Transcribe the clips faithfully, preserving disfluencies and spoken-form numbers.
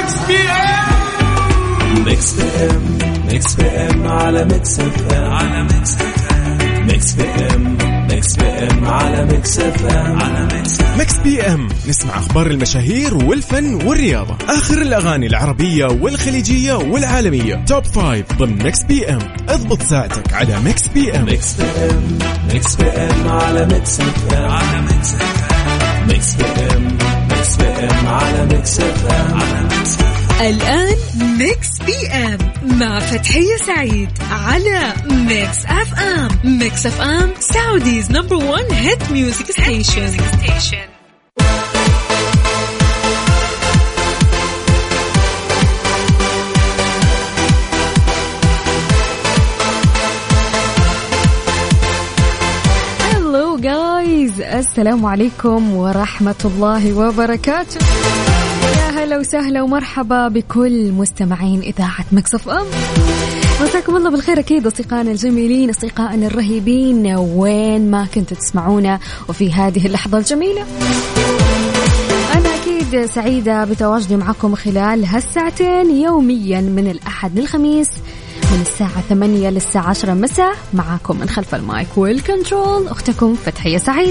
ميكس بي ام ميكس بي ام على ميكس اف ام على ميكس اف ام ميكس بي ام ميكس بي ام على ميكس اف ام على ميكس ميكس بي ام نسمع اخبار المشاهير والفن والرياضه، اخر الاغاني العربيه والخليجيه والعالميه، توب فايف ضمن ميكس بي ام. اضبط ساعتك على ميكس بي ام. ميكس بي ام ميكس بي ام على ميكس اف ام على ميكس اف ام ميكس بي ام ميكس بي ام على ميكس اف ام على ميكس. الآن ميكس بي ام مع فتحية سعيد على ميكس اف ام. ميكس اف ام سعوديز نمبر ون هيت ميوزك ستيشن. هلو جايز، السلام عليكم ورحمة الله وبركاته. أهلا وسهلا ومرحبا بكل مستمعين إذاعة ميكس اف ام. مساكم الله بالخير أكيد أصدقائنا الجميلين، أصدقائنا الرهيبين، وين ما كنتوا تسمعونا وفي هذه اللحظة الجميلة. أنا أكيد سعيدة بتواجدي معكم خلال هالساعتين يوميا من الأحد للخميس من الساعة ثمانية للساعة عشرة مساء، معكم من خلف المايك والكنترول أختكم فتحية سعيد.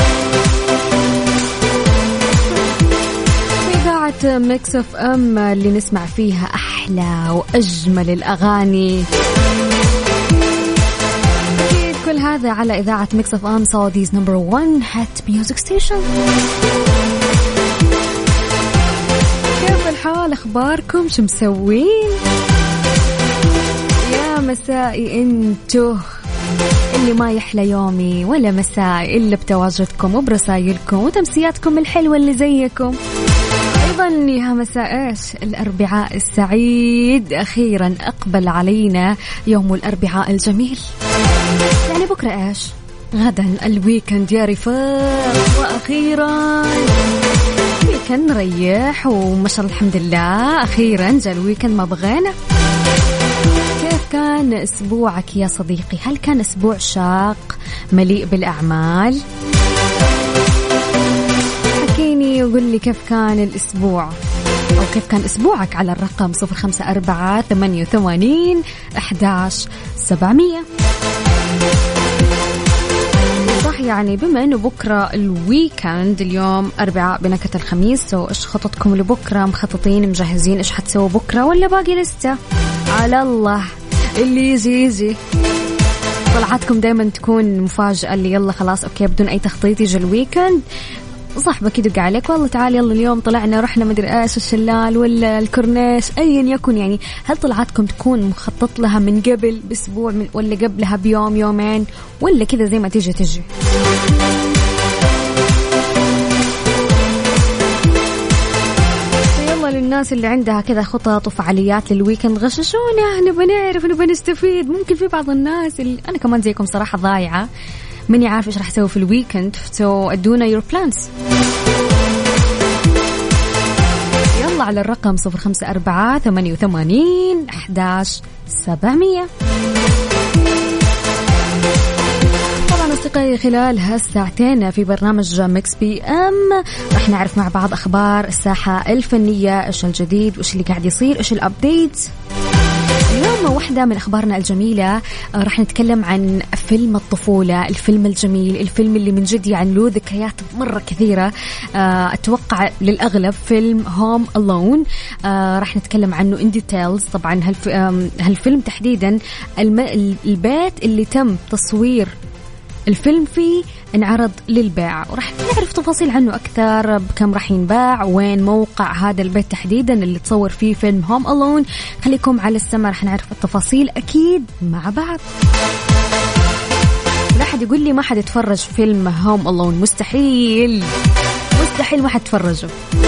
ميكس اف ام اللي نسمع فيها أحلى وأجمل الأغاني، أكيد كل هذا على إذاعة ميكس اف ام سعوديز نمبر ون هات ميوزك ستيشن. كيف الحال؟ أخباركم؟ شو مسوين؟ يا مسائي انتو اللي ما يحلى يومي ولا مسائي إلا بتواجدكم وبرسايلكم وتمسياتكم الحلوة اللي زيكم. أيضا يا مساء إيش الأربعاء السعيد، أخيرا أقبل علينا يوم الأربعاء الجميل. يعني بكرة إيش؟ غدا الويكند يا رفاق، وأخيرا ويكند نريح وما شاء الله الحمد لله أخيرا جاء الويكند ما بغينا. كيف كان أسبوعك يا صديقي؟ هل كان أسبوع شاق مليء بالأعمال؟ وقل لي كيف كان الأسبوع أو كيف كان أسبوعك على الرقم صفر خمسة أربعة ثمانية وثمانين أحد عشر سبعمية. صح، يعني بما أنه بكرة الويكند، اليوم أربعاء بنكهة الخميس، وإيش خططكم لبكرة؟ مخططين مجهزين إيش حتسووا بكرة ولا باقي لسه؟ على الله اللي يجي يجي. طلعاتكم دايما تكون مفاجأة، اللي يلا خلاص أوكي بدون أي تخطيط يجي الويكند، صاحبك يدق عليك والله تعال يلا اليوم طلعنا رحنا مدري ايش الشلال ولا الكورنيش ايا يكن. يعني هل طلعاتكم تكون مخطط لها من قبل باسبوع من ولا قبلها بيوم يومين ولا كذا زي ما تيجي تجي؟ يلا للناس اللي عندها كذا خطط وفعاليات للويكند غششونا، نبغى نعرف نبغى نستفيد. ممكن في بعض الناس اللي انا كمان زيكم صراحة ضايعة مني عارف إيش راح أسوي في الويكند، سو أدونا your plans. يلا على الرقم صفر خمسة أربعة ثمانية وثمانين أحد عشر سبعمية. طبعا أصدقائي خلال هالساعتين في برنامج ميكس بي أم راح نعرف مع بعض أخبار الساحة الفنية، إيش الجديد وإيش اللي قاعد يصير، إيش الأبديت. اليوم واحدة من أخبارنا الجميلة راح نتكلم عن فيلم الطفولة، الفيلم الجميل، الفيلم اللي من جد يعني له ذكريات مرة كثيرة أتوقع للأغلب، فيلم هوم ألون. راح نتكلم عنه in details. طبعا هالفيلم تحديدا البيت اللي تم تصوير الفيلم فيه انعرض للبيع، وراح نعرف تفاصيل عنه أكثر، بكم راح ينباع، وين موقع هذا البيت تحديدا اللي تصور فيه فيلم هوم ألون. خليكم على السمع، راح نعرف التفاصيل أكيد مع بعض. لا حد يقول لي ما حد يتفرج فيلم هوم ألون، مستحيل مستحيل ما حد يتفرجه.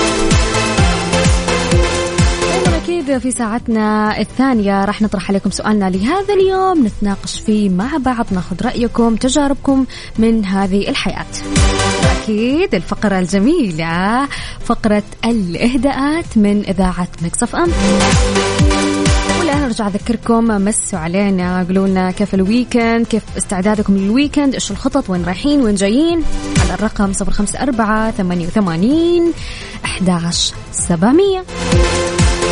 أكيد في ساعتنا الثانية راح نطرح عليكم سؤالنا لهذا اليوم، نتناقش فيه مع بعض، ناخذ رأيكم تجاربكم من هذه الحياة. أكيد الفقرة الجميلة فقرة الإهداءات من إذاعة ميكس اف ام. ولا أرجع أذكركم مسوا علينا، قولوا لنا كيف الويكند، كيف استعدادكم للويكند، إيش الخطط، وين رايحين وين جايين، على الرقم صفر خمسة أربعة ثمانية وثمانين أحد عشر سبعمية.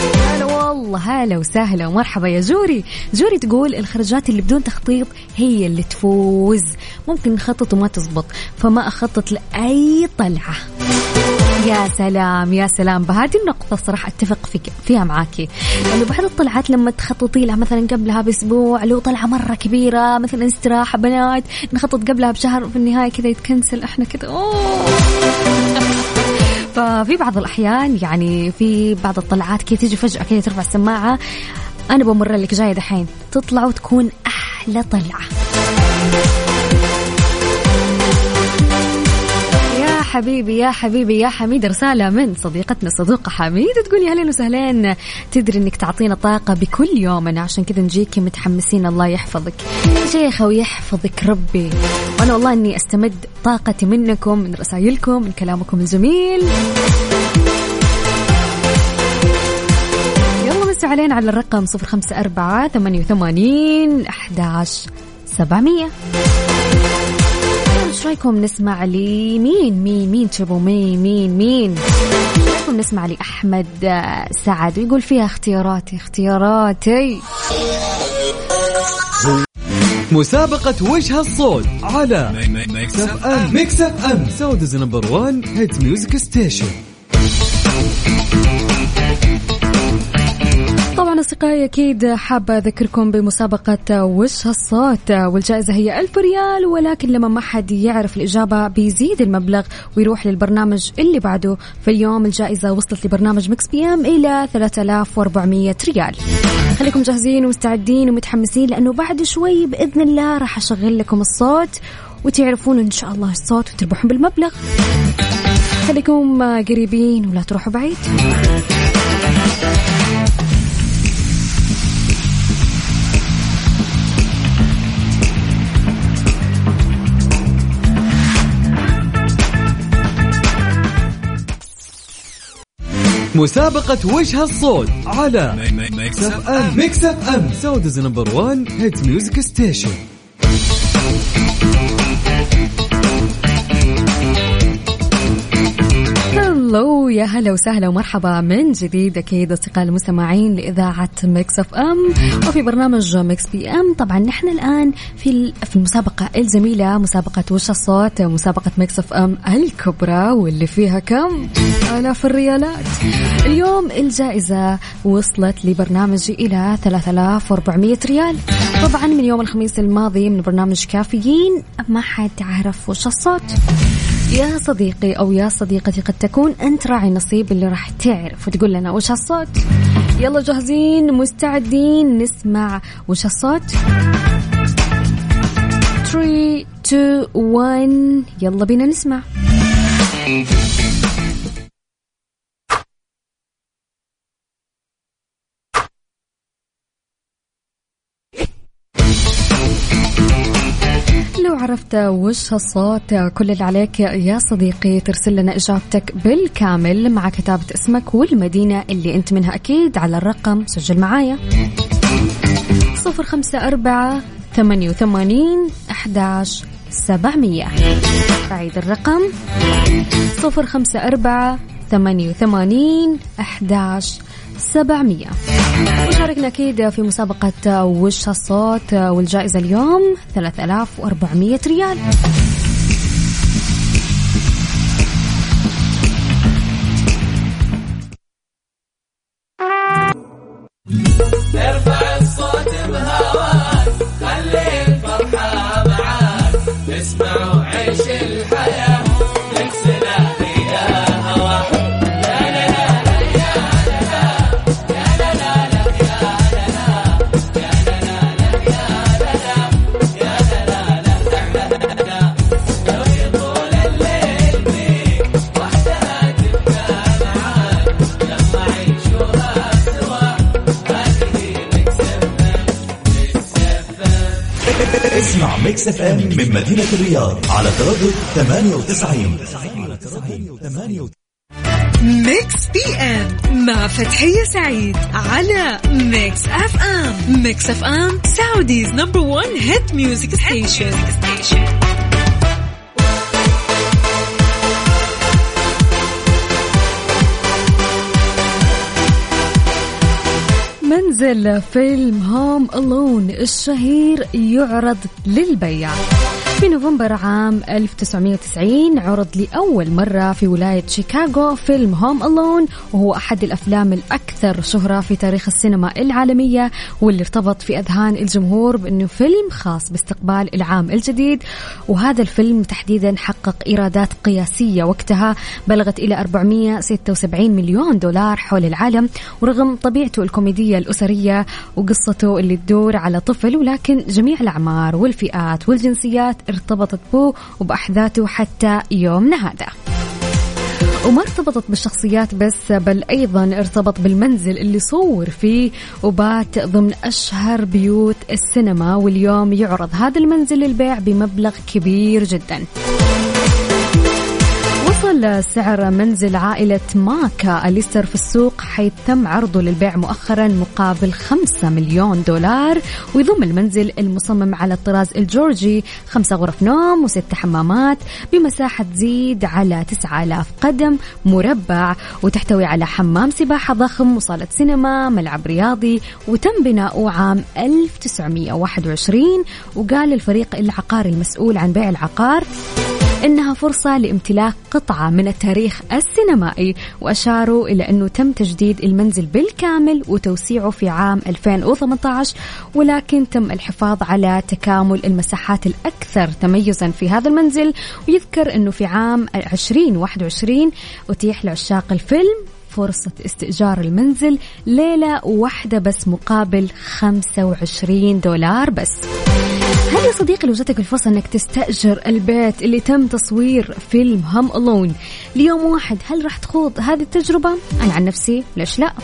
الله هلا وسهلا ومرحبا يا جوري. جوري تقول الخرجات اللي بدون تخطيط هي اللي تفوز، ممكن نخطط وما تزبط فما أخطط لأي طلعة. يا سلام يا سلام، بهذه النقطة الصراحة أتفق فيك فيها معاكي، لأنه بعض الطلعات لما تخططي لها مثلا قبلها بأسبوع، لو طلعة مرة كبيرة مثلا استراحة بنات نخطط قبلها بشهر، في النهاية كذا يتكنسل، إحنا كذا أوه. ففي بعض الأحيان يعني في بعض الطلعات كي تيجي فجأة كي ترفع السماعة، أنا بمر لك جاية دحين تطلع وتكون أحلى طلعة. حبيبي يا حبيبي يا حميد، رسالة من صديقتنا الصدوقة حميد تقولي أهلا وسهلا، تدري أنك تعطينا طاقة بكل يوم، أنا عشان كذا نجيكي متحمسين. الله يحفظك شيخة ويحفظك ربي، وأنا والله أني أستمد طاقتي منكم، من رسائلكم، من كلامكم الجميل. يلا مسوا علينا على الرقم صفر خمسة أربعة ثمانية وثمانين أحد عشر سبعمية. ايش رايكم نسمع لي مين مين مين تشبوا مين مين مين ايش رايكم نسمع لي احمد سعد ويقول فيها اختياراتي اختياراتي. مسابقة وجه الصوت على ميكس اف ام. ميكس اف ام سعوديز نمبر وان هيت ميوزك ستيشن. طبعا أصدقائي أكيد حابة أذكركم بمسابقة وش هالصوت، والجائزة هي ألف ريال، ولكن لما ما حد يعرف الإجابة بيزيد المبلغ ويروح للبرنامج اللي بعده. في اليوم الجائزة وصلت لبرنامج ميكس بي ام إلى ثلاثة آلاف وأربعمية ريال. خليكم جاهزين ومستعدين ومتحمسين، لأنه بعد شوي بإذن الله راح أشغل لكم الصوت وتعرفون إن شاء الله الصوت وتربحون بالمبلغ. خليكم قريبين ولا تروحوا بعيد. مسابقة وجه الصوت على ميكس اف ام. ميكس اف ام سعوديز نمبر وان هيت ميوزك ستيشن. هلو يا هلا وسهلا ومرحبا من جديد أكيد أصدقاء المستمعين لإذاعة ميكس اف ام وفي برنامج ميكس بي ام. طبعا نحن الآن في في المسابقة الجميلة، مسابقة وش الصوت، مسابقة ميكس اف ام الكبرى واللي فيها كم آلاف الريالات. اليوم الجائزة وصلت لبرنامجي إلى ثلاثة آلاف وأربعمية ريال. طبعا من يوم الخميس الماضي من برنامج كافيين ما حد عرف وش الصوت. يا صديقي أو يا صديقتي قد تكون أنت راعي نصيب اللي راح تعرف وتقول لنا وش الصوت. يلا جاهزين مستعدين نسمع وش الصوت؟ ثلاثة اثنين واحد يلا بينا نسمع. لو عرفت وش هالصوت كل اللي عليك يا صديقي ترسل لنا إجابتك بالكامل مع كتابة اسمك والمدينة اللي أنت منها أكيد على الرقم، سجل معايا صفر خمسة أربعة ثمانية وثمانين أحد عشر سبعمية. بعيد الرقم صفر خمسة أربعة ثمانية وثمانين أحد عشر سبعمية. وشاركنا أكيد في مسابقة وش هالصوت، والجائزة اليوم ثلاثة آلاف وأربعمية ريال. ارفع الصوت بهواك خلي الفرحة معاك، اسمع وعيش الحياة نكسنا فيها هواك. اسمع ميكس اف ام من مدينة الرياض على تردد ثمانية وتسعين. ميكس بي ام مع فتحية سعيد على ميكس اف ام. ميكس اف ام سعوديز نمبر وان هيت ميوزك ستيشن. منزل فيلم هوم ألون الشهير يعرض للبيع. في نوفمبر عام ألف وتسعمائة وتسعين عرض لأول مرة في ولاية شيكاغو فيلم هوم ألون، وهو أحد الأفلام الأكثر شهرة في تاريخ السينما العالمية، واللي ارتبط في أذهان الجمهور بأنه فيلم خاص باستقبال العام الجديد. وهذا الفيلم تحديدا حقق إيرادات قياسية وقتها بلغت إلى أربعمائة وستة وسبعين مليون دولار حول العالم، ورغم طبيعته الكوميدية الأسرية وقصته اللي تدور على طفل، ولكن جميع الأعمار والفئات والجنسيات ارتبطت به وبأحداثه حتى يومنا هذا. وما ارتبطت بالشخصيات بس، بل أيضا ارتبط بالمنزل اللي صور فيه وبات ضمن أشهر بيوت السينما، واليوم يعرض هذا المنزل للبيع بمبلغ كبير جدا. وصل سعر منزل عائلة ماكا أليستر في السوق، حيث تم عرضه للبيع مؤخرا مقابل خمسة مليون دولار، ويضم المنزل المصمم على الطراز الجورجي خمسة غرف نوم وست حمامات بمساحة تزيد على تسعة آلاف قدم مربع، وتحتوي على حمام سباحة ضخم وصالة سينما ملعب رياضي، وتم بناؤه عام ألف وتسعمائة وواحد وعشرين. وقال الفريق العقاري المسؤول عن بيع العقار إنها فرصة لامتلاك قطعة من التاريخ السينمائي، وأشاروا إلى أنه تم تجديد المنزل بالكامل وتوسيعه في عام ألفين وثمانية عشر، ولكن تم الحفاظ على تكامل المساحات الأكثر تميزا في هذا المنزل. ويذكر أنه في عام ألفين وواحد وعشرين أتيح لعشاق الفيلم فرصة استئجار المنزل ليلة واحدة بس مقابل خمسة وعشرين دولار بس. هل يا صديقي لو جاتك الفرصة أنك تستأجر البيت اللي تم تصوير فيلم هوم ألون ليوم واحد، هل راح تخوض هذه التجربة؟ أنا عن نفسي ليش لا؟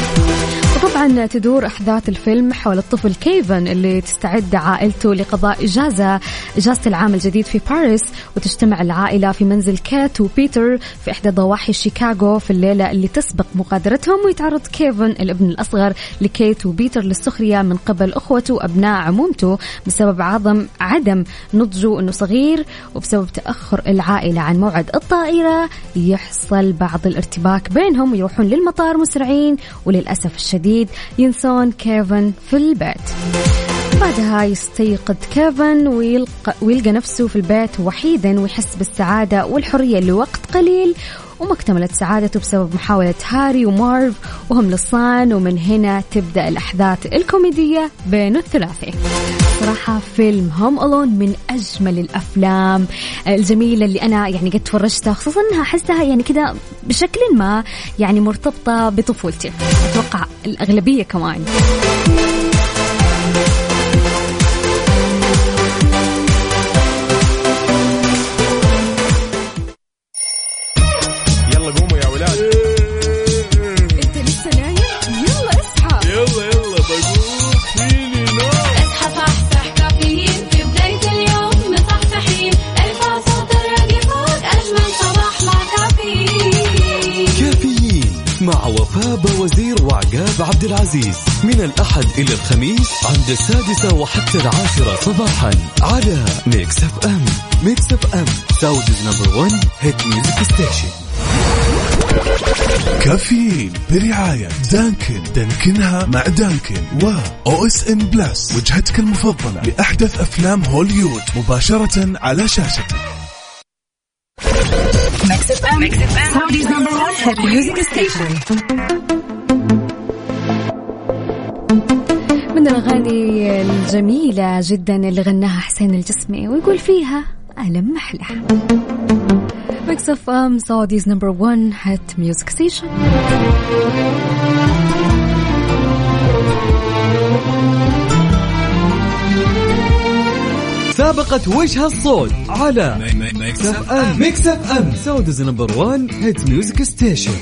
وطبعا تدور أحداث الفيلم حول الطفل كيفن اللي تستعد عائلته لقضاء إجازة إجازة العام الجديد في باريس، وتجتمع العائلة في منزل كيت وبيتر في إحدى ضواحي شيكاغو في الليلة اللي تسبق مغادرتهم. ويتعرض كيفن الابن الأصغر لكيت وبيتر للسخرية من قبل أخوته وأبناء عمومته بسبب عدم عدم نضجه أنه صغير، وبسبب تأخر العائلة عن موعد الطائرة يحصل بعض الارتباك بينهم ويروحون للمطار مسرعين، وللأسف الشديد ينسون كيفن في البيت. بعدها يستيقظ كيفن ويلقى, ويلقى نفسه في البيت وحيدا، ويحس بالسعادة والحرية لوقت قليل، وما اكتملت سعادته بسبب محاولة هاري ومارف وهم لصان. ومن هنا تبدأ الأحداث الكوميدية بين الثلاثي. صراحة فيلم هوم ألون من أجمل الأفلام الجميلة اللي أنا يعني قد تفرجتها، خصوصا أنها أحسها يعني كده بشكل ما يعني مرتبطة بطفولتي، أتوقع الأغلبية كمان. وزير وعقاب عبد العزيز من الأحد إلى الخميس عند السادسة وحتى العاشرة صباحا على ميكس اف ام. ميكس اف ام سعوديز نمبر ون هيت ميوزك ستيشن. كافيين برعاية دانكن. دانكنها مع دانكن و او اس ان بلس، وجهتك المفضلة لأحدث أفلام هوليوود مباشرة على شاشتك. ميكس اف ام سعوديز نمبر ون هيت ميوزك ستيشن. من الأغاني الجميلة جدا اللي غناها حسين الجسمي ويقول فيها ألم محلى. ميكس اف ام سعوديز نمبر ون هيت ميوزك ستيشن. سابقة وجه الصوت على ميكس اف ام. ميكس اف ام سعوديز نمبر ون هيت ميوزك ستيشن.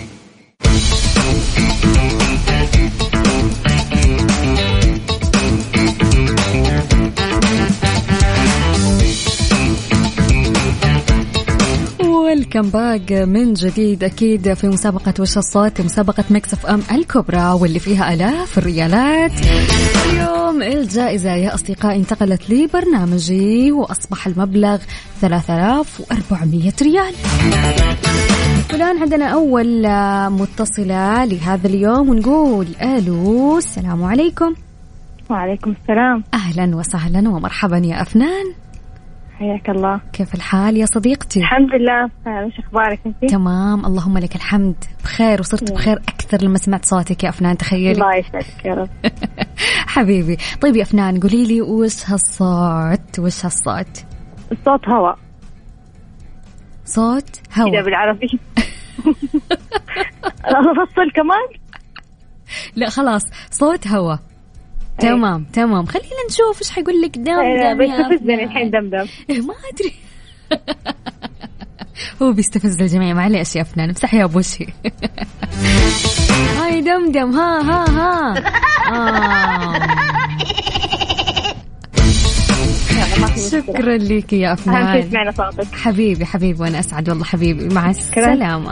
ويلكم باك من جديد أكيد في مسابقة وش الصوت، مسابقة ميكس اف ام الكبرى واللي فيها آلاف الريالات. اليوم الجائزة يا أصدقائي انتقلت لبرنامجي وأصبح المبلغ ثلاثة آلاف وأربعمية ريال. والآن عندنا أول متصلة لهذا اليوم ونقول ألو السلام عليكم. وعليكم السلام. أهلا وسهلا ومرحبا يا أفنان، حياك الله. كيف الحال يا صديقتي؟ الحمد لله. وش أخبارك أنت؟ تمام اللهم لك الحمد، بخير وصرت بخير أكثر لما سمعت صوتك يا أفنان، تخيلي. الله يسعدك يا رب. حبيبي. طيب يا أفنان قولي لي وش هالصوت؟ وش هالصوت؟ الصوت هواء. صوت هواء كذا بالعربي. أفصل كمان؟ لا خلاص صوت هواء. تمام تمام خلينا نشوف ايش حيقول لك. دمدم بيستفزني الحين دمدم. ما ادري. هو بيستفز الجميع، معليش يا أفنان امسحي يا بوشي. هاي دمدم ها ها ها. آه. شكرا لك يا أفنان، حبيبي حبيبي وأنا أسعد والله حبيبي، مع السلامة.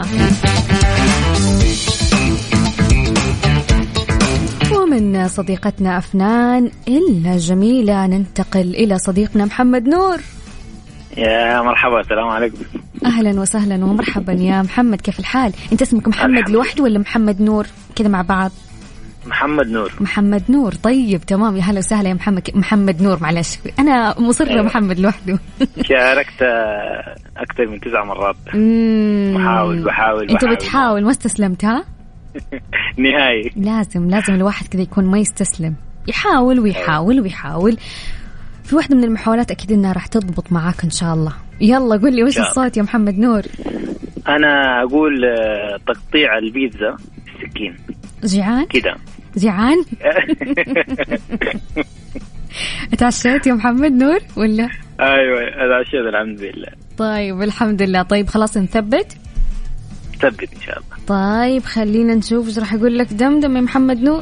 ومن صديقتنا أفنان الجميلة ننتقل إلى صديقنا محمد نور. يا مرحبا، السلام عليكم. أهلا وسهلا ومرحبا يا محمد، كيف الحال؟ أنت اسمك محمد لوحده ولا محمد نور كذا مع بعض؟ محمد نور. محمد نور، طيب تمام. يا هلا وسهلا يا محمد. محمد نور معلش أنا مصرة أيوة. محمد لوحده. شاركت أكثر من تسع مرات. بحاول بحاول أنت بتحاول ما استسلمت ها؟ نهائي. لازم لازم الواحد كذا يكون ما يستسلم، يحاول ويحاول ويحاول. في واحدة من المحاولات أكيد إنها راح تضبط معاك إن شاء الله. يلا قل لي وش الصوت يا محمد نور؟ أنا أقول تقطيع البيتزا بالسكين. جيعان؟ كده جيعان؟ اتعشيت يا محمد نور ولا؟ أيوة اتعشيت الحمد لله. طيب الحمد لله. طيب خلاص نثبت؟ ثبت إن شاء الله. طيب خلينا نشوف ايش راح أقول لك. دمدم يا محمد نور.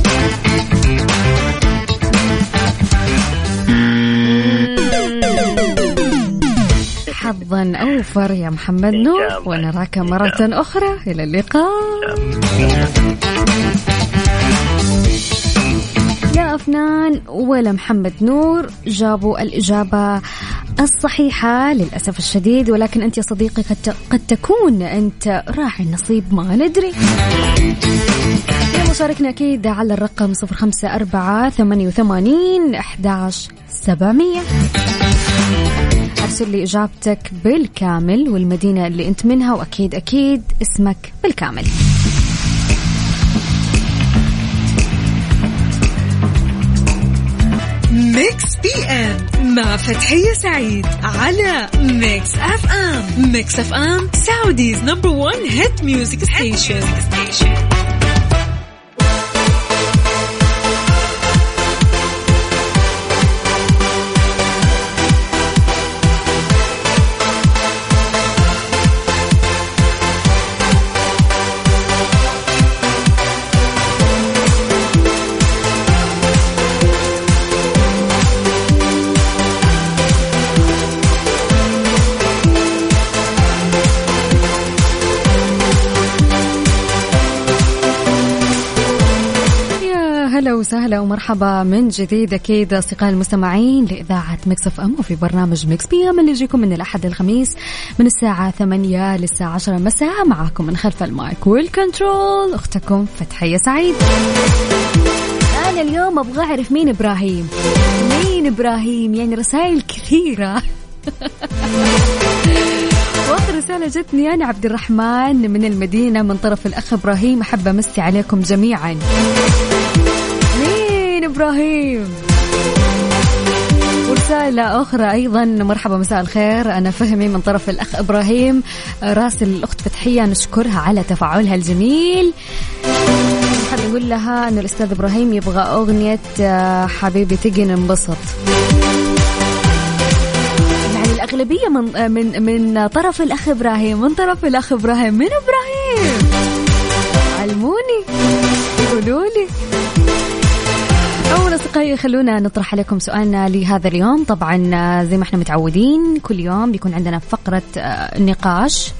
حظا أوفر يا محمد نور، ونراك مرة أخرى. إلى اللقاء لا أفنان ولا محمد نور جابوا الإجابة الصحيحة للأسف الشديد، ولكن أنت يا صديقي قد تكون أنت راعي النصيب، ما ندري. شاركنا أكيد على الرقم صفر خمسة أربعة ثمانية وثمانين أحد عشر سبعمية. أرسل لي إجابتك بالكامل والمدينة اللي أنت منها، وأكيد أكيد اسمك بالكامل. ميكس بي ام مع فتحية سعيد على ميكس اف ام. ميكس اف ام سعوديز نمبر ون هيت ميوزك ستيشن. وسهلا ومرحبا من جديد أكيد أصدقائي المستمعين لإذاعة ميكس اف ام، وفي برنامج ميكس بي ام اللي يجيكم من الأحد الخميس من الساعة ثمانية للساعة عشرة مساء. معكم من خلف المايك والكنترول أختكم فتحية سعيد. أنا اليوم أبغى أعرف مين إبراهيم. مين إبراهيم؟ يعني رسائل كثيرة. وآخر رسالة جتني أنا عبد الرحمن من المدينة من طرف الأخ إبراهيم. أحب أمسي عليكم جميعا. مين إبراهيم؟ ورسالة أخرى أيضا مرحبا مساء الخير، أنا فهمي من طرف الأخ إبراهيم. راسل الأخت فتحية نشكرها على تفاعلها الجميل. نحب نقول لها أن الأستاذ إبراهيم يبغى أغنية حبيبي تجي ننبسط. يعني الأغلبية من من من طرف الأخ إبراهيم، من طرف الأخ إبراهيم. من إبراهيم؟ علموني قولوا لي. أول أصدقائي خلونا نطرح عليكم سؤالنا لهذا اليوم. طبعا زي ما احنا متعودين كل يوم بيكون عندنا فقرة نقاش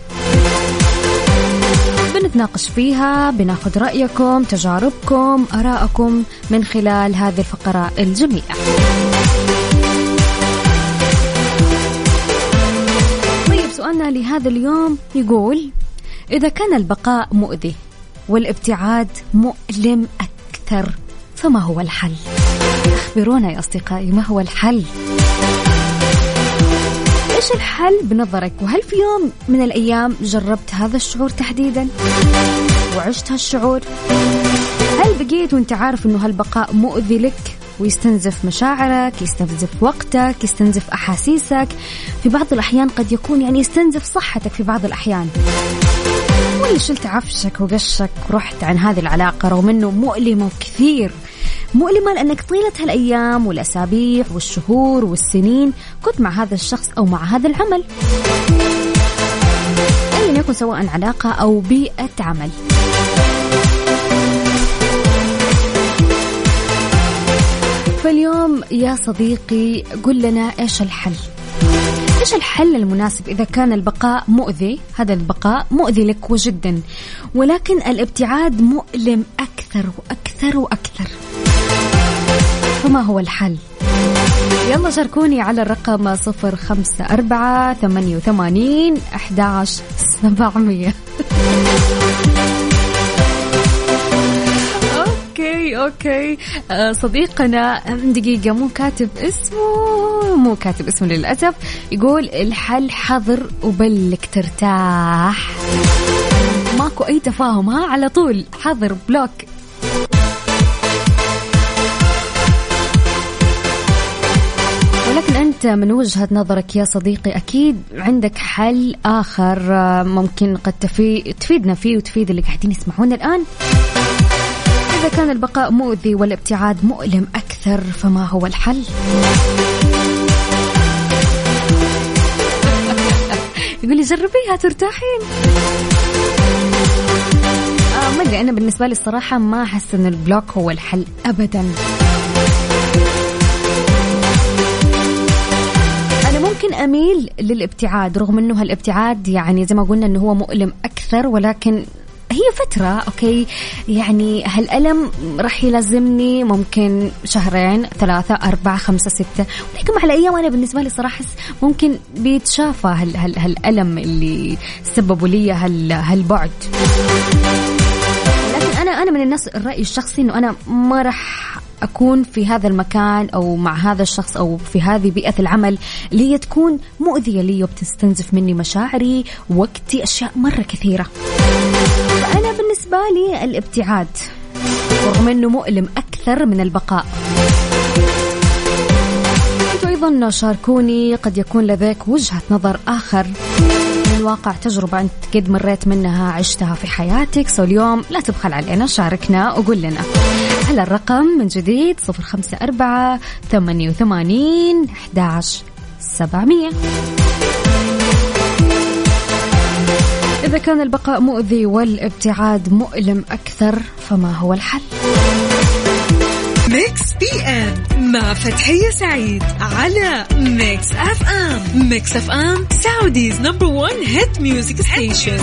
بنتناقش فيها، بناخذ رأيكم، تجاربكم، آراءكم من خلال هذه الفقرة الجميلة. طيب سؤالنا لهذا اليوم يقول: إذا كان البقاء مؤذي والابتعاد مؤلم أكثر فما هو الحل؟ أخبرونا يا أصدقائي، ما هو الحل؟ إيش الحل بنظرك؟ وهل في يوم من الأيام جربت هذا الشعور تحديدا وعشت هالشعور؟ هل بقيت وانت عارف أنه هالبقاء مؤذي لك ويستنزف مشاعرك، يستنزف وقتك، يستنزف أحاسيسك، في بعض الأحيان قد يكون يعني يستنزف صحتك في بعض الأحيان، ولا شلت عفشك وقشك ورحت عن هذه العلاقة رغم أنه مؤلمة كثير، مؤلمة لأنك طيلة هالأيام والأسابيع والشهور والسنين كنت مع هذا الشخص أو مع هذا العمل، أي يكن سواء علاقة أو بيئة عمل. فاليوم يا صديقي قل لنا إيش الحل؟ إيش الحل المناسب إذا كان البقاء مؤذي؟ هذا البقاء مؤذي لك وجدا، ولكن الابتعاد مؤلم أكثر وأكثر وأكثر، فما هو الحل؟ يلا شاركوني على الرقم صفر خمسة أربعة ثمانية وثمانين أحد عشر سبعمية. أوكي أوكي آه صديقنا دقيقة مو كاتب اسمه مو كاتب اسمه للأسف، يقول الحل حظر وبلك ترتاح. ماكو أي تفاهم، ها على طول حظر بلوك. ولكن أنت من وجهة نظرك يا صديقي أكيد عندك حل آخر ممكن قد تفي... تفيدنا فيه وتفيد اللي قاعدين يسمعونا الآن. إذا كان البقاء مؤذي والابتعاد مؤلم أكثر فما هو الحل؟ يقول لي جربيها ترتاحين. آه ما أدري، أنا بالنسبة لي الصراحة ما أحس إن البلوك هو الحل أبدا. أنا ممكن أميل للابتعاد رغم إنه هالابتعاد يعني زي ما قلنا إنه هو مؤلم أكثر، ولكن هي فترة أوكي، يعني هالألم رح يلازمني ممكن شهرين ثلاثة أربعة خمسة ستة، ولكن مع الأيام أنا بالنسبة لي صراحة ممكن بيتشافى هال هال هالألم اللي سببوا لي هال هالبعد. لكن أنا أنا من الناس الرأي الشخصي إنه أنا ما رح أكون في هذا المكان أو مع هذا الشخص أو في هذه بيئة العمل اللي هي تكون مؤذية لي وبتستنزف مني مشاعري وقتي، أشياء مرة كثيرة. فأنا بالنسبة لي الابتعاد رغم أنه مؤلم أكثر من البقاء. أنتوا أيضا شاركوني، قد يكون لديك وجهة نظر آخر من واقع تجربة أنت قد مريت منها عشتها في حياتك. سو اليوم لا تبخل علينا، شاركنا وقول لنا على الرقم من جديد صفر خمسة أربعة ثمانية وثمانين أحد عشر سبعمية. إذا كان البقاء مؤذي والابتعاد مؤلم أكثر فما هو الحل؟ ميكس بي ام مع فتحية سعيد على ميكس اف ام. ميكس اف ام سعوديز نمبر ون هيت ميوزك ستيشن.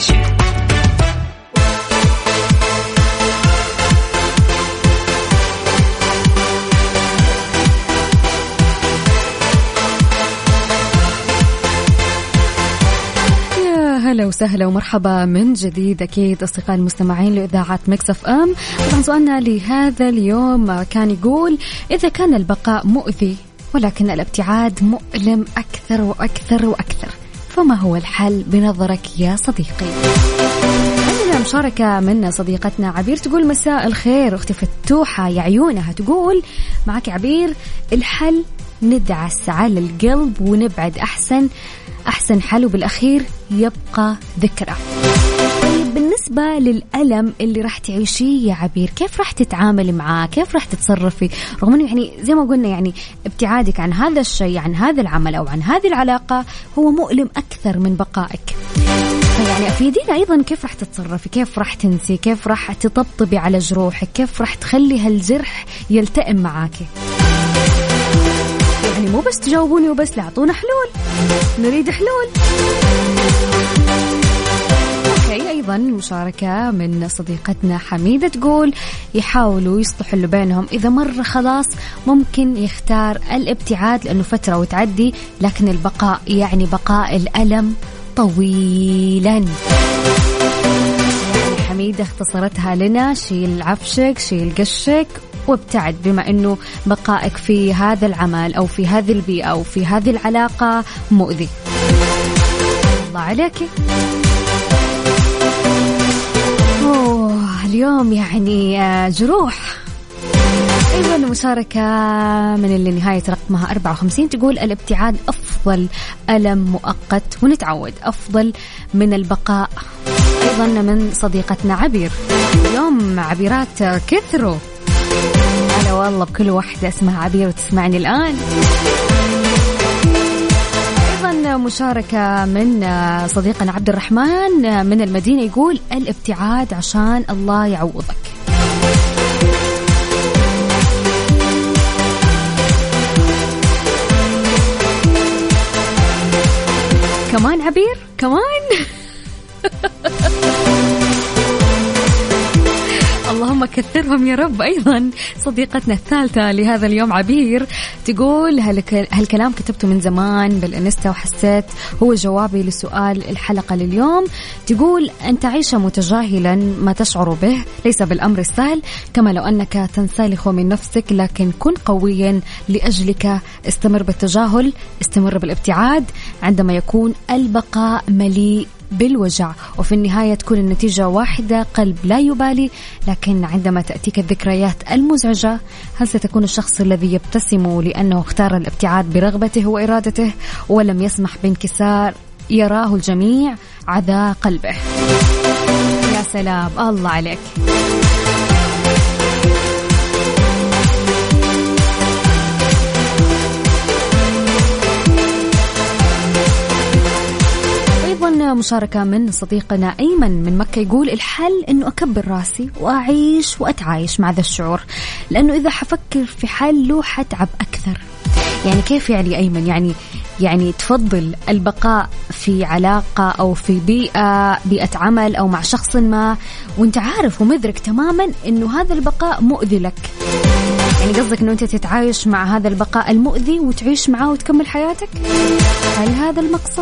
هلا وسهلا ومرحبا من جديد أكيد أصدقاء المستمعين لإذاعة ميكس اف ام. طبعا سؤالنا لهذا اليوم كان يقول: إذا كان البقاء مؤذي ولكن الابتعاد مؤلم أكثر وأكثر وأكثر فما هو الحل بنظرك يا صديقي؟ عندنا مشاركة من صديقتنا عبير تقول: مساء الخير أختي فتوحة يا عيونها. تقول معك عبير: الحل ندعس على القلب ونبعد أحسن أحسن حل، وبالأخير يبقى ذكرى. طيب بالنسبة للألم اللي راح تعيشيه يا عبير، كيف راح تتعامل معاه؟ كيف راح تتصرفي؟ رغم أنه يعني زي ما قلنا يعني ابتعادك عن هذا الشيء، عن هذا العمل أو عن هذه العلاقة هو مؤلم أكثر من بقائك. يعني أفيدينا أيضا كيف راح تتصرفي، كيف راح تنسي، كيف راح تطبطبي على جروحك، كيف راح تخلي هالجرح يلتئم معاكي. يعني مو بس تجاوبوني وبس، لا أعطونا حلول، نريد حلول. أوكي، أيضا مشاركة من صديقتنا حميدة تقول يحاولوا يصلحوا اللي بينهم، إذا مرة خلاص ممكن يختار الابتعاد لأنه فترة وتعدي، لكن البقاء يعني بقاء الألم طويلا. يعني حميدة اختصرتها لنا، شيل عفشك شيل قشك وابتعد، بما أنه بقائك في هذا العمل أو في هذه البيئة أو في هذه العلاقة مؤذي. الله عليكي. أوه اليوم يعني جروح. أيضا مشاركة من اللي نهاية رقمها أربعة وخمسين تقول الابتعاد أفضل، ألم مؤقت ونتعود، أفضل من البقاء. أيضا من صديقتنا عبير، اليوم عبيرات كثروا. أنا والله بكل واحدة اسمها عبير وتسمعني الآن. أيضا مشاركة من صديقنا عبد الرحمن من المدينة يقول الابتعاد عشان الله يعوضك. كمان عبير كمان. اللهم كثرهم يا رب. أيضا صديقتنا الثالثة لهذا اليوم عبير تقول هالكلام كتبته من زمان بالإنستا وحسيت هو جوابي لسؤال الحلقة لليوم. تقول أن تعيش متجاهلا ما تشعر به ليس بالأمر السهل، كما لو أنك تنسلخ من نفسك، لكن كن قويا لأجلك. استمر بالتجاهل، استمر بالابتعاد عندما يكون البقاء مليء بالوجع، وفي النهاية تكون النتيجة واحدة، قلب لا يبالي. لكن عندما تأتيك الذكريات المزعجة، هل ستكون الشخص الذي يبتسم لأنه اختار الابتعاد برغبته وإرادته ولم يسمح بانكسار يراه الجميع عذا قلبه؟ يا سلام، الله عليك. مشاركة من صديقنا أيمن من مكة يقول الحل أنه أكبر راسي وأعيش وأتعايش مع ذا الشعور، لأنه إذا حفكر في حله حتعب أكثر. يعني كيف يعني أيمن؟ يعني يعني تفضل البقاء في علاقة أو في بيئة بيئة عمل أو مع شخص ما وانت عارف ومدرك تماما أنه هذا البقاء مؤذي لك؟ يعني قصدك أنه أنت تتعايش مع هذا البقاء المؤذي وتعيش معه وتكمل حياتك؟ هل هذا المقصد؟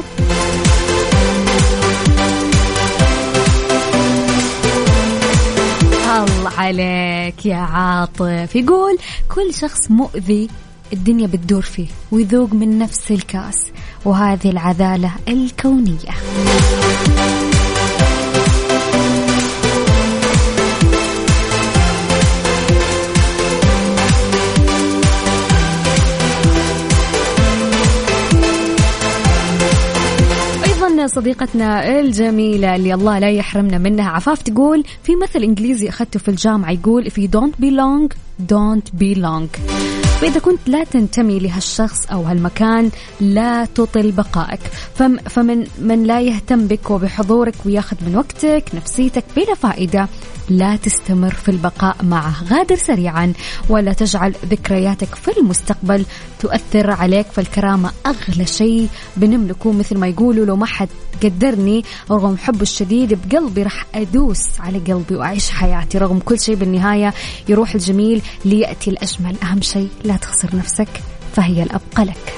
الله عليك يا عاطف. يقول كل شخص مؤذي الدنيا بتدور فيه ويذوق من نفس الكاس، وهذه العدالة الكونية. صديقتنا الجميلة اللي الله لا يحرمنا منها عفاف تقول في مثل إنجليزي أخذته في الجامعة يقول if you don't belong don't belong. فإذا كنت لا تنتمي لهالشخص أو هالمكان لا تطل بقائك. فمن من لا يهتم بك وبحضورك وياخذ من وقتك نفسيتك بلا فائدة لا تستمر في البقاء معه. غادر سريعا ولا تجعل ذكرياتك في المستقبل تؤثر عليك، فالكرامة أغلى شيء بنملكه. مثل ما يقولوا لو ما حد قدرني رغم حب الشديد بقلبي رح أدوس على قلبي وأعيش حياتي رغم كل شيء. بالنهاية يروح الجميل ليأتي الأجمل. أهم شيء لا تخسر نفسك فهي الأبقى لك.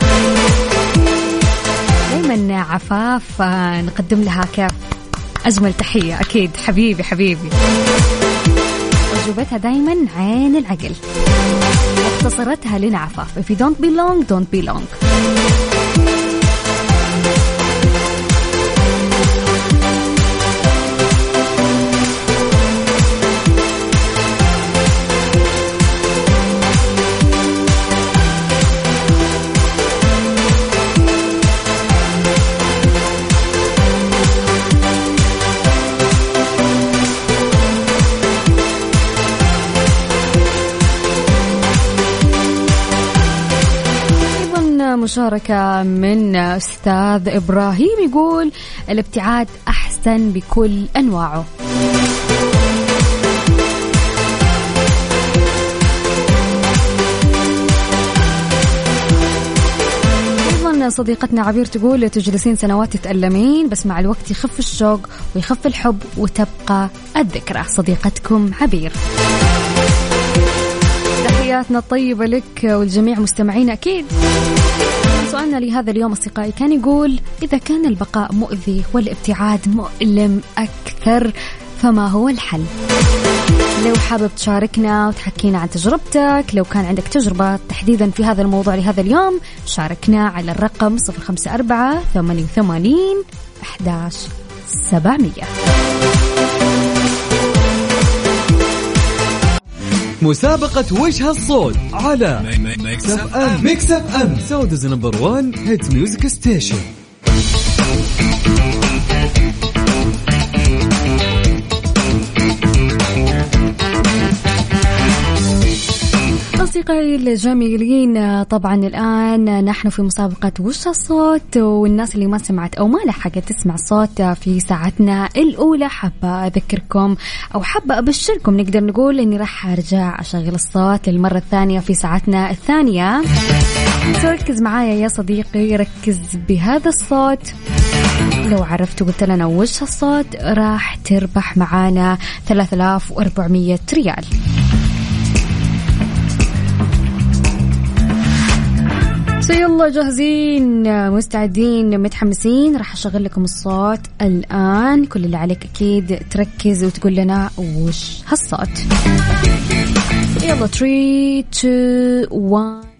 دايما عفاف نقدم لها كيف أجمل تحية. أكيد حبيبي حبيبي. وجوبتها دايما عين العقل، اختصرتها لنا عفاف if you don't belong don't belong. مشاركة من أستاذ إبراهيم يقول الابتعاد أحسن الفستان بكل أنواعه. صديقتنا عبير تقول تجلسين سنوات تتألمين بس مع الوقت يخف الشوق ويخف الحب وتبقى الذكرى. صديقتكم عبير. تحياتنا الطيبة لك والجميع مستمعين أكيد. سؤالنا لهذا اليوم أصدقائي كان يقول إذا كان البقاء مؤذي والابتعاد مؤلم أكثر فما هو الحل؟ لو حابب تشاركنا وتحكينا عن تجربتك، لو كان عندك تجربة تحديدا في هذا الموضوع لهذا اليوم، شاركنا على الرقم صفر خمسة أربعة ثمانية ثمانين أحد عشر سبعمية. مسابقة وجه الصوت على ميكس اف ام. ميكس اف ام سعوديز نمبر وان هيت ميوزك ستيشن. أصدقائي الجميلين، طبعا الآن نحن في مسابقة وش الصوت، والناس اللي ما سمعت أو ما لحقت تسمع صوت في ساعتنا الأولى حابة أذكركم أو حابة أبشركم، نقدر نقول إني راح أرجع أشغل الصوت المرة الثانية في ساعتنا الثانية. ركز معايا يا صديقي، ركز بهذا الصوت. لو عرفت وقلت لنا وش الصوت راح تربح معانا ثلاثة آلاف وأربعمية ريال. يلا جاهزين مستعدين متحمسين؟ راح أشغل لكم الصوت الآن. كل اللي عليك أكيد تركز وتقول لنا وش هالصوت. يلا ثلاثة اثنين واحد.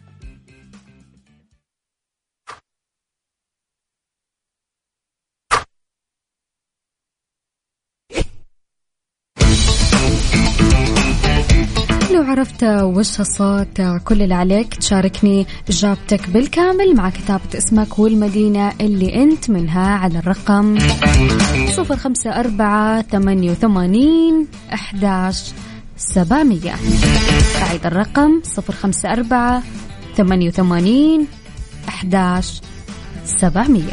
لو عرفت وش الصوت كل اللي عليك تشاركني إجابتك بالكامل مع كتابة اسمك والمدينة اللي أنت منها على الرقم صفر خمسة أربعة ثمانية ثمانين أحد عشر سبعمية. أعيد الرقم صفر خمسة أربعة ثمانية ثمانين أحد عشر سبعمية.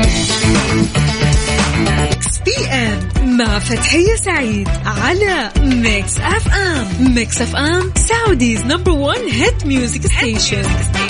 ميكس بي ام مع فتحية سعيد على ميكس اف ام. ميكس اف ام سعوديز نمبر وان هيت ميوزك ستيشن.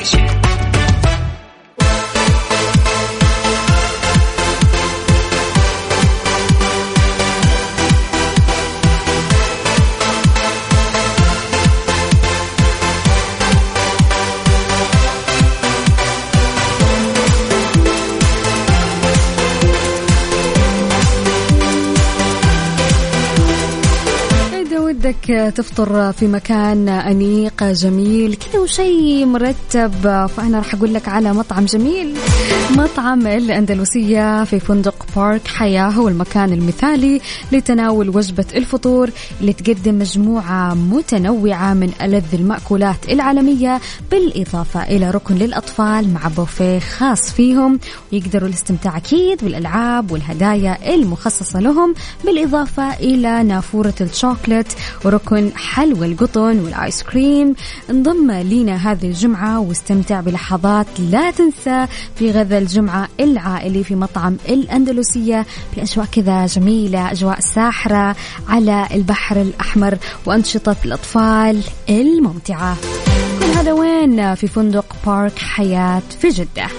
بدك تفطر في مكان أنيق جميل كذا وشي مرتب، فأنا راح أقول لك على مطعم جميل، مطعم الأندلسية في فندق بارك حياة. هو المكان المثالي لتناول وجبة الفطور اللي تقدم مجموعة متنوعة من ألذ المأكولات العالمية، بالإضافة إلى ركن للأطفال مع بوفيه خاص فيهم، ويقدروا الاستمتاع أكيد بالألعاب والهدايا المخصصة لهم، بالإضافة إلى نافورة الشوكولات وركن حلوى القطن والآيس كريم. انضم لينا هذه الجمعة واستمتع بلحظات لا تنسى في غدا الجمعة العائلي في مطعم الأندلسية بأجواء كذا جميلة، أجواء ساحرة على البحر الأحمر وأنشطة الأطفال الممتعة. كل هذا وين؟ في فندق بارك حياة في جدة.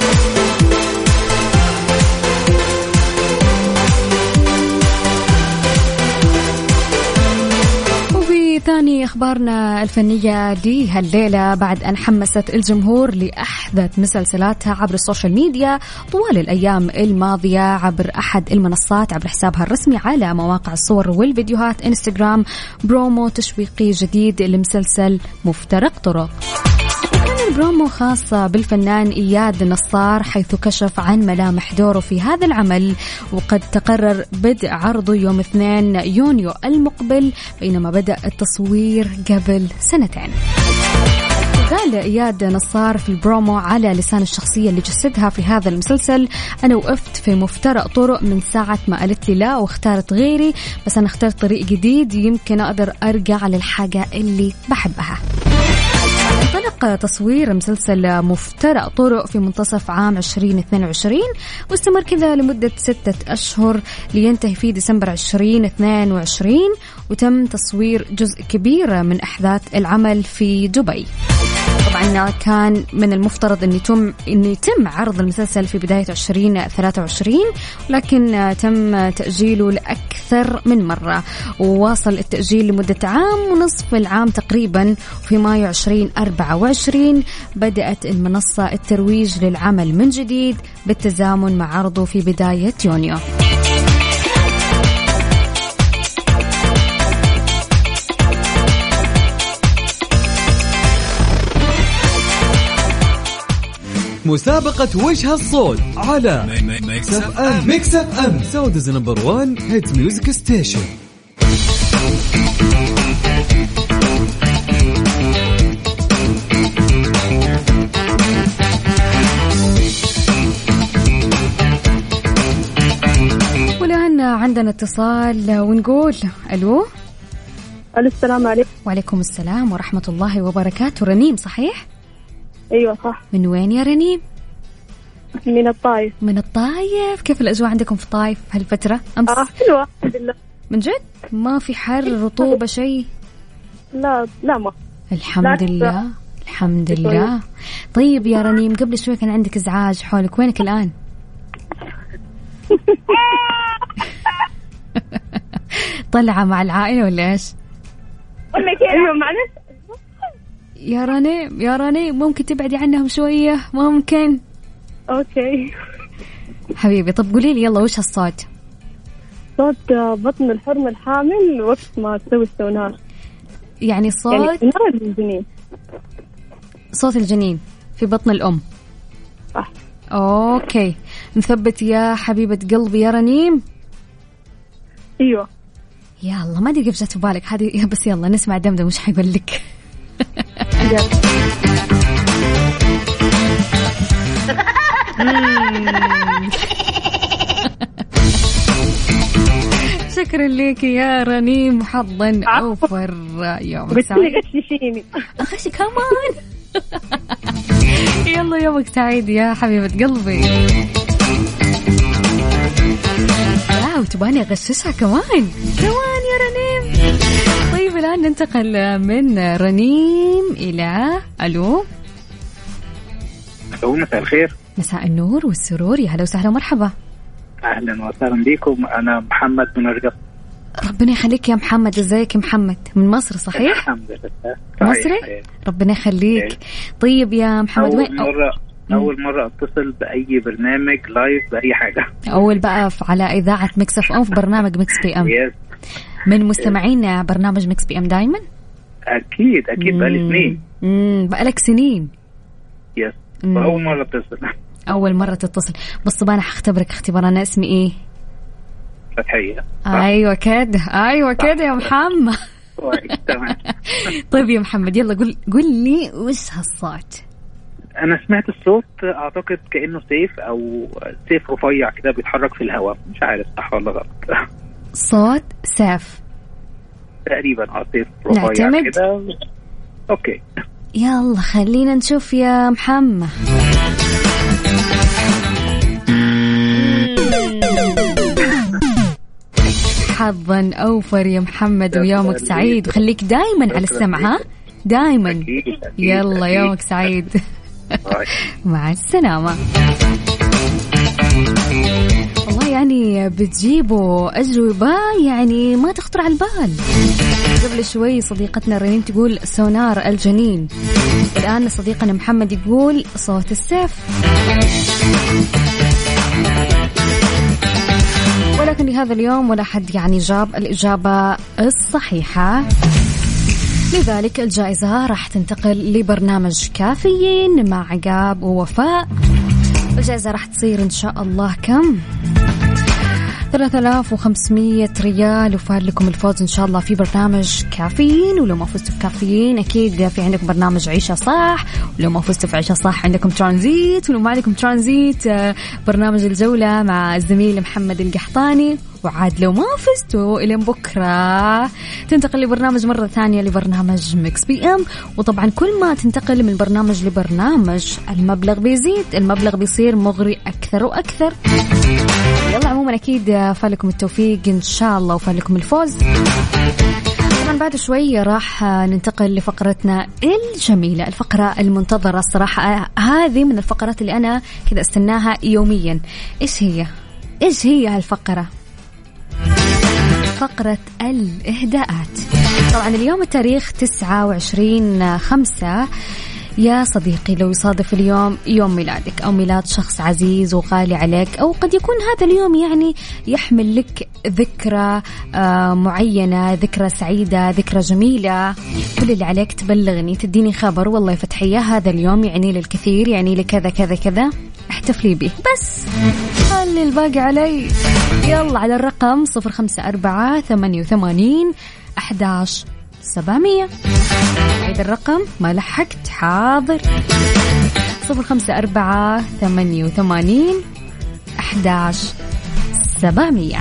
ثاني أخبارنا الفنية دي هالليلة بعد أن حمست الجمهور لأحدث مسلسلاتها عبر السوشيال ميديا طوال الأيام الماضية عبر أحد المنصات عبر حسابها الرسمي على مواقع الصور والفيديوهات إنستغرام برومو تشويقي جديد لمسلسل مفترق طرق. برومو خاصة بالفنان إياد نصار حيث كشف عن ملامح دوره في هذا العمل، وقد تقرر بدء عرضه يوم اثنين يونيو المقبل، بينما بدأ التصوير قبل سنتين. قال إياد نصار في البرومو على لسان الشخصية اللي جسدها في هذا المسلسل: أنا وقفت في مفترق طرق من ساعة ما قالت لي لا واختارت غيري، بس أنا اخترت طريق جديد يمكن أقدر أرجع للحاجة اللي بحبها. انطلق تصوير مسلسل مفترق طرق في منتصف عام عشرين اثنين وعشرين واستمر كذا لمدة ستة أشهر لينتهي في ديسمبر عشرين اثنين وعشرين، وتم تصوير جزء كبير من أحداث العمل في دبي. طبعا كان من المفترض أن يتم أن يتم عرض المسلسل في بداية عشرين ثلاثة وعشرين، لكن تم تأجيله لأكثر من مرة، وواصل التأجيل لمدة عام ونصف العام تقريبا. في مايو عشرين أربعة وعشرين بدأت المنصة الترويج للعمل من جديد بالتزامن مع عرضه في بداية يونيو. مسابقة وجه الصوت على ميكس اف ام. ميكس اف ام سعوديز نمبر وان هيت ميوزك ستيشن. والآن عندنا اتصال ونقول ألو. ألو السلام عليكم. وعليكم السلام ورحمة الله وبركاته. رنيم صحيح؟ أيوة صح. من وين يا رنيم؟ من الطايف. من الطايف. كيف الأجواء عندكم في الطايف هالفترة؟ أمس آه حلوة الحمد لله. من جد؟ ما في حر رطوبة شيء؟ لا لا ما. الحمد لله الحمد لله. طيب يا رنيم قبل شوي كان عندك إزعاج حولك، وينك الآن؟ طلعة مع العائلة ولا إيش؟ أيوة معلش يا رنيم يا رنيم ممكن تبعدي عنهم شوية ممكن؟ أوكي حبيبي. طب قولي لي يلا وش هالصوت؟ صوت بطن الحرم الحامل وقت ما تسوي السونار. يعني صوت يعني سونار الجنين. صوت الجنين في بطن الأم. صح. أوكي مثبت يا حبيبة قلبي يا رنيم. أيوة. يلا ما أدري كيف جت في بالك هذه، بس يلا نسمع دمدم وش حيقول لك. شكرا لك يا رنيم، حظا أوفر يومك سعيد. غششيني غش كمان. يلا يومك سعيد يا حبيبة قلبي. لا وتباني أغششها كمان كمان يا رنيم. طيب الآن ننتقل من رنيم إلى ألو. ألو مساء الخير. مساء النور والسرور، يا هلا وسهلا ومرحبا. أهلا وسهلا بكم، أنا محمد من الرياض. ربنا يخليك يا محمد. ازيك يا محمد؟ من مصر صحيح؟ الحمد لله. مصري؟ ربنا يخليك. طيب يا محمد أول وين مرة أول مرة أتصل بأي برنامج لايف بأي حاجة. أول بقى على إذاعة ميكس اف ام في برنامج ميكس بي ام. يس. من مستمعين برنامج ميكس بي ام دايما؟ أكيد أكيد بقالي سنين. امم بقالك سنين. يس. أول مرة أتصل. أول مرة تتصل. بس طب أنا حختبرك اختبار. أنا اسمي إيه؟ فتحية. أيوة كده أيوة كده يا محمد. تمام. طيب يا محمد يلا قول قول لي وش هالصوت؟ أنا سمعت الصوت أعتقد كأنه سيف أو سيف رفيع كده بيتحرك في الهواء، مش عارف صح ولا غلط. صوت سيف تقريبا. اه سيف رفيع كده. أوكي يلا خلينا نشوف يا محمد. حظا أوفر يا محمد ويومك سعيد، وخليك دايما على السمع. ها دايما. يلا يومك سعيد. مع السلامة. والله يعني بتجيبوا أجوبة يعني ما تخطر على البال. قبل شوي صديقتنا رنين تقول سونار الجنين، الآن صديقنا محمد يقول صوت السيف. ولكن لهذا اليوم ولا حد يعني جاب الإجابة الصحيحة، لذلك الجائزة راح تنتقل لبرنامج كافيين مع عقاب ووفاء. الجائزة راح تصير إن شاء الله كم؟ ثلاثة آلاف وخمسمية ريال، وفار لكم الفوز إن شاء الله في برنامج كافيين. ولو ما فزتوا في كافيين أكيد في عندكم برنامج عيشة صح، ولو ما فزتوا في عيشة صح عندكم ترانزيت، ولو ما عندكم ترانزيت برنامج الجولة مع الزميل محمد القحطاني، وعاد لو ما فزتوا إلى بكرة تنتقل لبرنامج مرة ثانية لبرنامج ميكس بي ام. وطبعا كل ما تنتقل من برنامج لبرنامج المبلغ بيزيد، المبلغ بيصير مغري أكثر وأكثر. يلا عموما أكيد فالكم التوفيق إن شاء الله وفالكم الفوز. طبعا بعد شوي راح ننتقل لفقرتنا الجميلة، الفقرة المنتظرة الصراحة. هذه من الفقرات اللي أنا كذا استناها يوميا. إيش هي؟ إيش هي هالفقرة؟ فقرة الإهداءات. طبعا اليوم التاريخ تسعة وعشرين خمسة. يا صديقي لو يصادف اليوم يوم ميلادك أو ميلاد شخص عزيز وغالي عليك، أو قد يكون هذا اليوم يعني يحمل لك ذكرى آه معينة، ذكرى سعيدة، ذكرى جميلة، كل اللي عليك تبلغني، تديني خبر والله فتحية هذا اليوم يعني للكثير، يعني لكذا كذا كذا، احتفلي به، بس خلي الباقي علي. يلا على الرقم صفر خمسة أربعة ثمانية وثمانين أحداش سبعمية. عيد الرقم ما لحقت، حاضر. صفر خمسة أربعة ثمانية وثمانين أحداش سبعمية.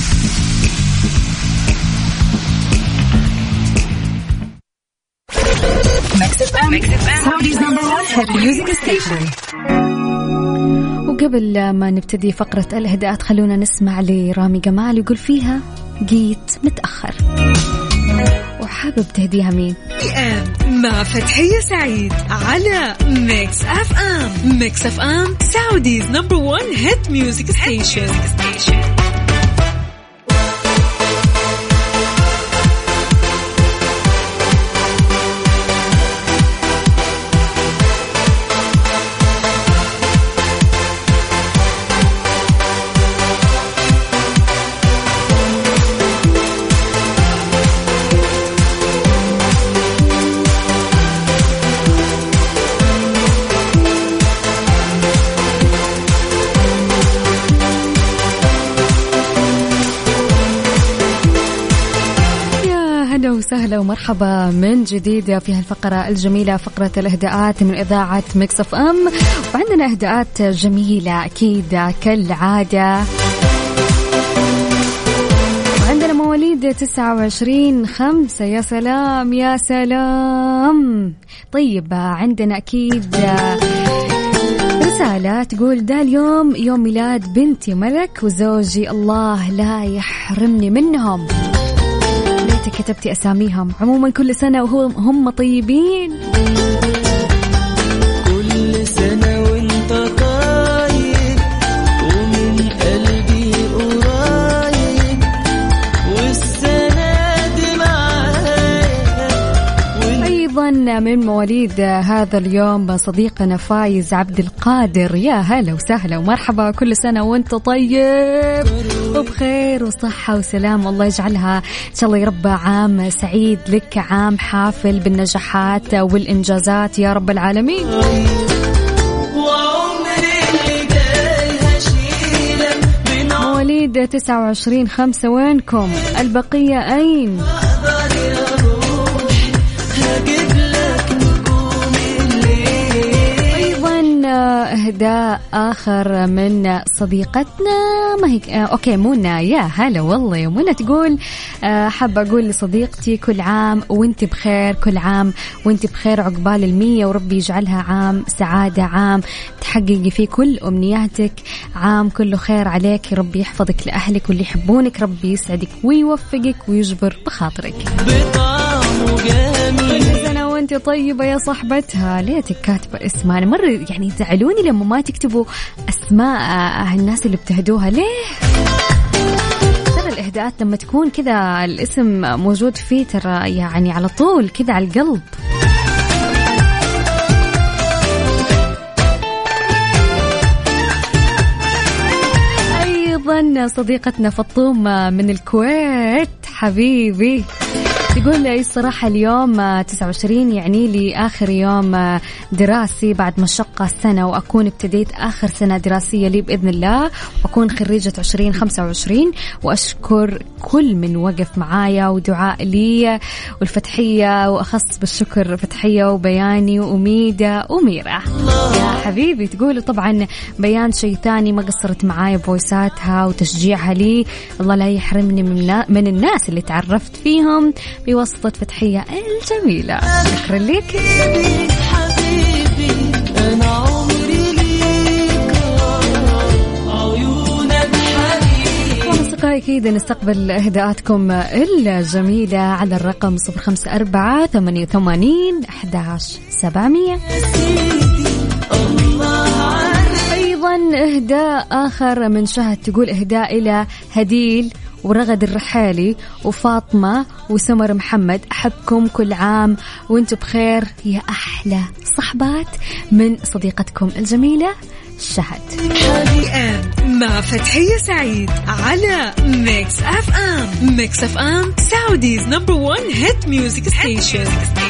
وقبل ما نبتدي فقرة الإهداءات خلونا نسمع لرامي جمال يقول فيها جيت متأخر. وحابب تهديها مين؟ مع فتحية سعيد على ميكس اف ام. ميكس اف ام سعوديز نمبر ون هيت ميوزك ستيشن. وسهلا ومرحبا من جديد في هالفقرة الجميلة، فقرة الإهداءات من إذاعة ميكس اف ام. وعندنا إهداءات جميلة أكيد كالعادة. وعندنا مواليد تسعة وعشرين خمسة. يا سلام يا سلام. طيب عندنا أكيد رسالة تقول ده اليوم يوم ميلاد بنتي ملك وزوجي، الله لا يحرمني منهم. كتبتي أساميهم. عموما كل سنة وهم هم طيبين. كل سنة وانت طيب ومن قلبي قريب والسنة دي معايا. أيضا من مواليد هذا اليوم صديقنا فايز عبد القادر. يا هلا وسهلا ومرحبا، كل سنة وانت طيب وبخير وصحة وسلام، والله يجعلها إن شاء الله يا رب عام سعيد لك، عام حافل بالنجاحات والإنجازات يا رب العالمين. مواليد تسعة وعشرين خمسة وينكم؟ البقية أين؟ إهداء آخر من صديقتنا ما هيك آه أوكي منى. يا هلا والله يا منى، تقول آه حابة أقول لصديقتي كل عام وانت بخير، كل عام وانت بخير عقبال المية، وربي يجعلها عام سعادة، عام تحققي فيه كل أمنياتك، عام كله خير عليك، ربي يحفظك لأهلك واللي يحبونك، ربي يسعدك ويوفقك ويجبر بخاطرك. كل سنة وانت طيبة يا صاحبتها. ليتك كاتبة اسمها، أنا مرة يعني زعلوني لما ما تكتبوا أسماء الناس اللي بتهدوها. ليه؟ ترى الإهداءات لما تكون كذا الاسم موجود فيه ترى يعني على طول كذا على القلب. أيضا صديقتنا فطومة من الكويت حبيبي تقول لي الصراحة اليوم تسعة وعشرين يعني لي آخر يوم دراسي بعد مشقة السنة، وأكون ابتديت آخر سنة دراسية لي بإذن الله، وأكون خريجة عشرين خمسة وعشرين، وأشكر كل من وقف معايا، ودعاء لي والفتحية، وأخص بالشكر فتحية وبياني وأميدة وميرة يا حبيبي. تقول طبعا بيان شيء ثاني، ما قصرت معايا بويساتها وتشجيعها لي، الله لا يحرمني من, من الناس اللي تعرفت فيهم بواسطة فتحية الجميلة. شكرا لك أكيد. نستقبل إهداءاتكم الجميلة على الرقم صفر خمسة أربعة ثمانية ثمانين أحد عشر سبعمية. أيضا إهداء آخر من شهد، تقول إهداء إلى هديل ورغد الرحالي وفاطمة وسمر محمد، أحبكم كل عام وانتم بخير يا أحلى صحبات، من صديقتكم الجميلة شهد. مع فتحية سعيد على ميكس أف أم. ميكس أف أم سعوديز نمبر ون هيت ميوزك ستيشن.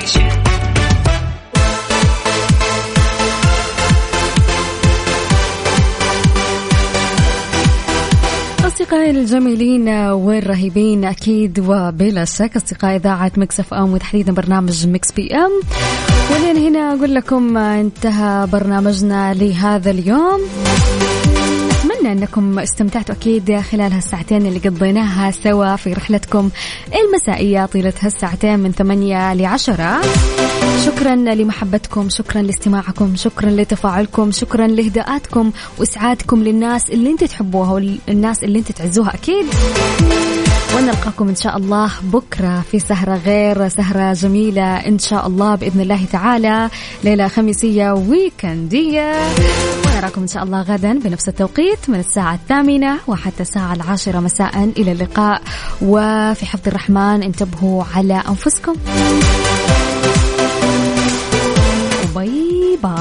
أصدقائي الجميلين والرهيبين أكيد وبلا شك أصدقائي إذاعة ميكس أف أم، وتحديدا برنامج ميكس بي أم. ولين هنا أقول لكم انتهى برنامجنا لهذا اليوم. أتمنى أنكم استمتعتوا أكيد خلال هالساعتين اللي قضيناها سوا في رحلتكم المسائية طيلة هالساعتين من ثمانية لعشرة. شكرا لمحبتكم، شكرا لاستماعكم، شكرا لتفاعلكم، شكرا لهداءاتكم وإسعادكم للناس اللي انت تحبوها والناس اللي انت تعزوها أكيد. ونلقاكم إن شاء الله بكرة في سهرة غير سهرة جميلة إن شاء الله بإذن الله تعالى، ليلة خميسية ويكندية. ونراكم إن شاء الله غدا بنفس التوقيت من الساعة الثامنة وحتى الساعة العاشرة مساء. إلى اللقاء، وفي حفظ الرحمن انتبهوا على أنفسكم.